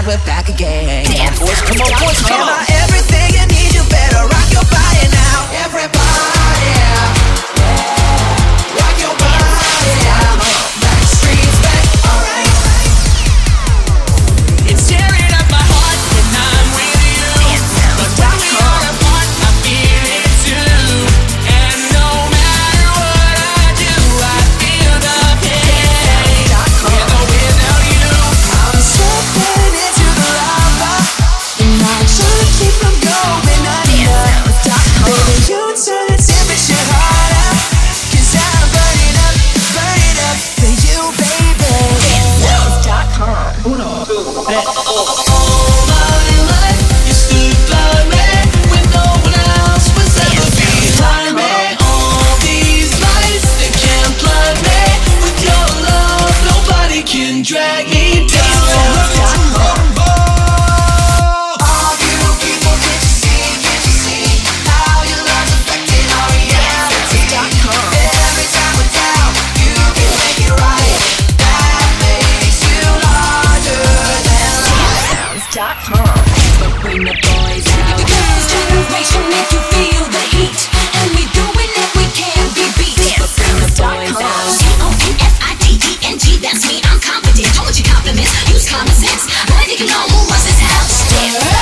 right, we're back again. Dance boys, come on, boys, come on. Am I everything you need? You better rock your body now. Everybody, rock your body now. Backstreet's back, alright. It's tearing up my heart when I'm with you. But when we are apart, I feel it too. And no matter what I do, I feel the pain. With or without you, I'm stepping into the lava, and I'm trying to keep from going under. Baby, you turn the temperature harder, 'cause I'm burning up for you, baby. Uno, two, tres. all my life you stood by me when no one else was ever behind me. All these lights they can't blind me. With your love, nobody can drag me down. All you people, can't you see how your love's affecting our reality? Every time we're down, you can make it right. That makes you larger than life. But bring the boys out. The girls' generation make you feel the heat, and we doing it, we can't be beat. But bring the boys out. CONFIDENG, that's me, I'm confident. Don't want your compliments, use common sense. Boy, they can know who was this house.